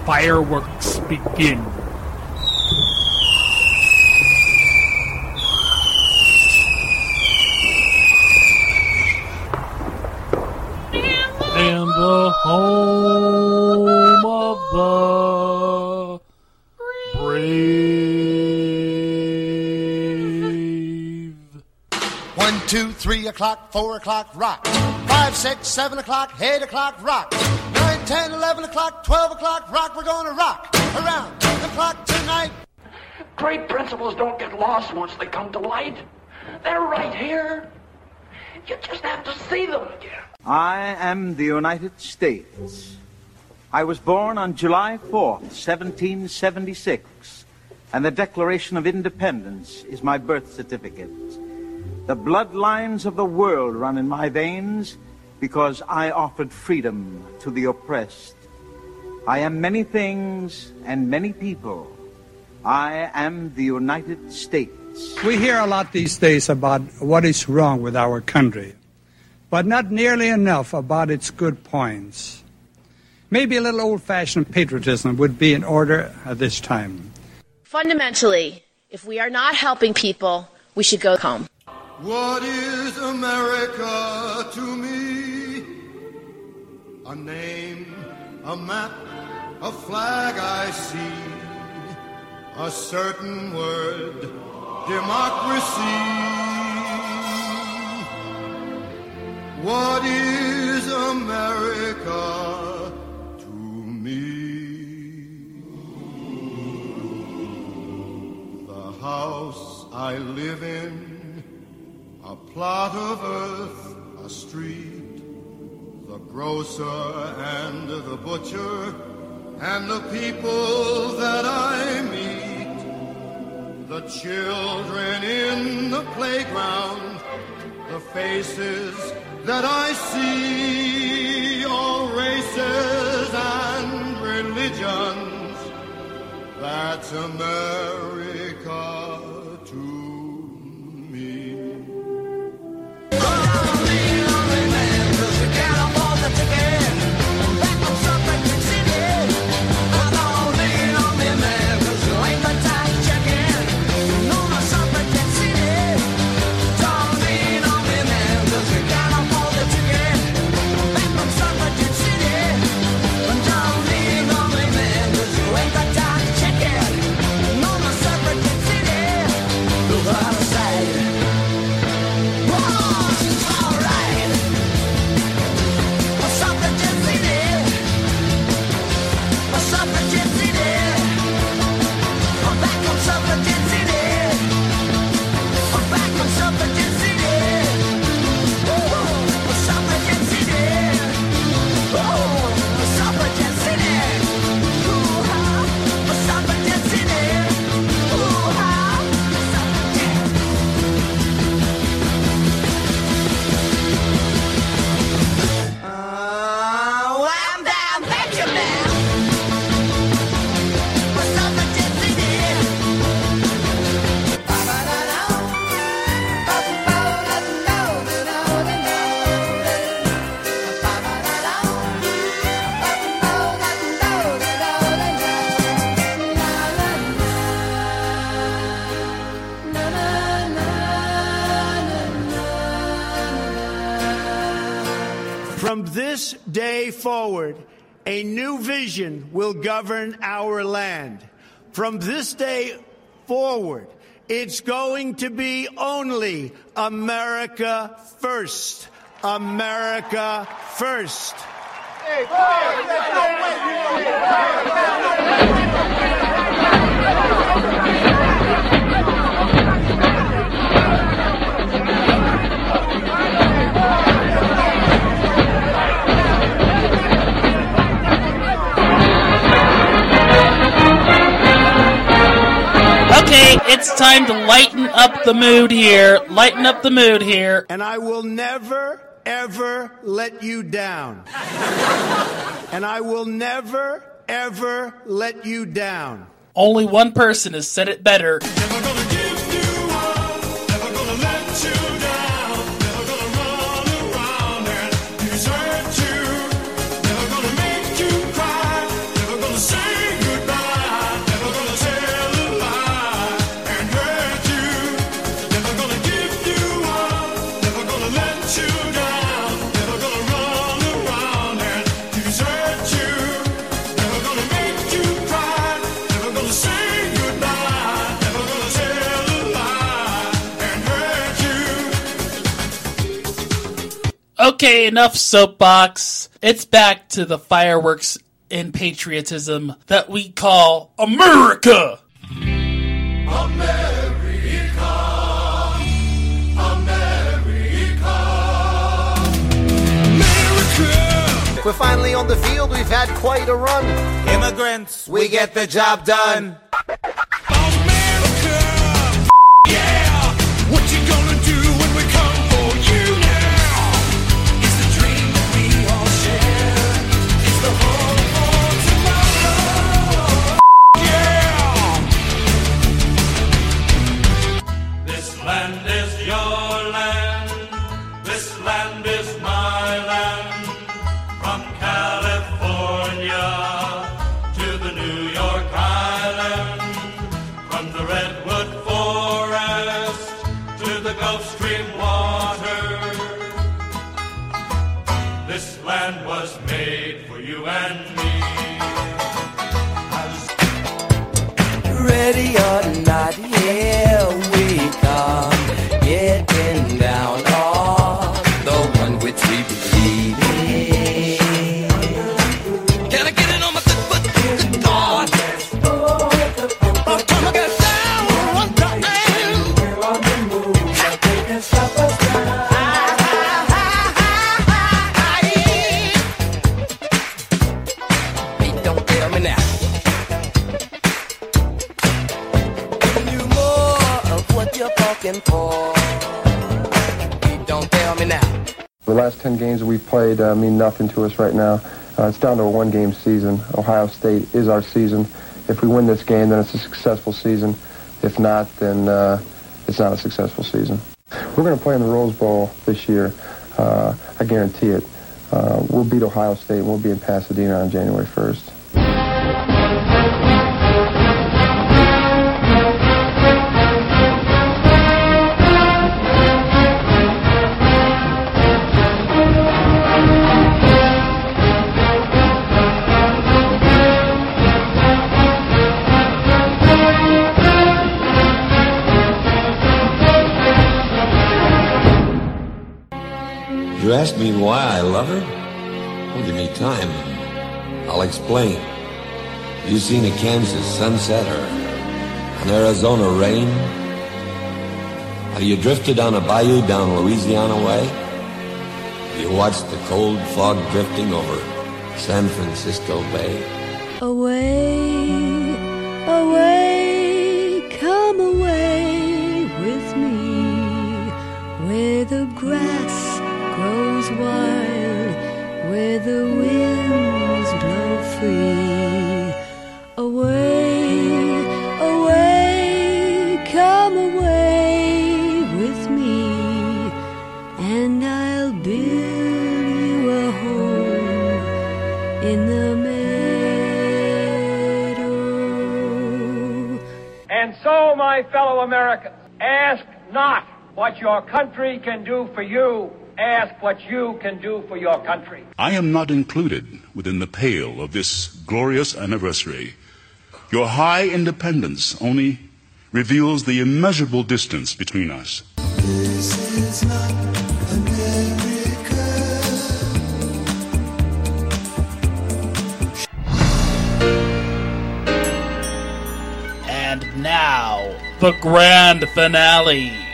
fireworks begin. And the home of the brave. 1, 2, 3 o'clock, 4 o'clock, rock. 5, 6, 7 o'clock, 8 o'clock, rock. 9, 10, 11 o'clock, 12 o'clock, rock. We're gonna rock around the clock tonight. Great principles don't get lost once they come to light. They're right here. You just have to see them again. I am the United States. I was born on July 4th, 1776, and the Declaration of Independence is my birth certificate. The bloodlines of the world run in my veins because I offered freedom to the oppressed. I am many things and many people. I am the United States. We hear a lot these days about what is wrong with our country, but not nearly enough about its good points. Maybe a little old-fashioned patriotism would be in order at this time. Fundamentally, if we are not helping people, we should go home. What is America to me? A name, a map, a flag I see, a certain word, democracy. What is America to me? The house I live in, a plot of earth, a street, the grocer and the butcher, and the people that I meet, the children in the playground, the faces that I see, all races and religions. That's America to me. From this day forward, a new vision will govern our land. From this day forward, it's going to be only America first. America first. Okay, it's time to lighten up the mood here. Lighten up the mood here. And I will never, ever let you down. And I will never, ever let you down. Only one person has said it better. Never gonna give you up, never gonna let you down, never gonna run around and desert you, never gonna make you cry, never gonna say Okay, enough soapbox. It's back to the fireworks and patriotism that we call America. We're finally on the field, we've had quite a run. Immigrants, we get the job done. America, yeah. What you gonna do when we come for you now? It's the dream that we all share. It's the hope for tomorrow. Yeah. This land is your land. This land is my land. From California to the New York Island, from the Redwood Forest to the Gulf Stream water, this land was made for you and me. Ready or not, here we come, getting down on the one which we believe in. Can I get it on my good foot? Good God! Come on, get down one time. Hey, don't tell me now. You more of what you're talking for. Hey, don't tell me now. The last 10 games that we've played mean nothing to us right now. It's down to a one-game season. Ohio State is our season. If we win this game, then it's a successful season. If not, then it's not a successful season. We're going to play in the Rose Bowl this year. I guarantee it. We'll beat Ohio State, and we'll be in Pasadena on January 1st. You ask me why I love her? Well, give me time. I'll explain. You seen a Kansas sunset or an Arizona rain? Have you drifted on a bayou down Louisiana way? Have you watched the cold fog drifting over San Francisco Bay? Away, away, come away with me, where the grass grows wild, where the winds blow free. Away, away, come away with me, and I'll build you a home in the meadow. And so, my fellow Americans, ask not what your country can do for you. Ask what you can do for your country. I am not included within the pale of this glorious anniversary. Your high independence only reveals the immeasurable distance between us. This is not America. And now, the grand finale.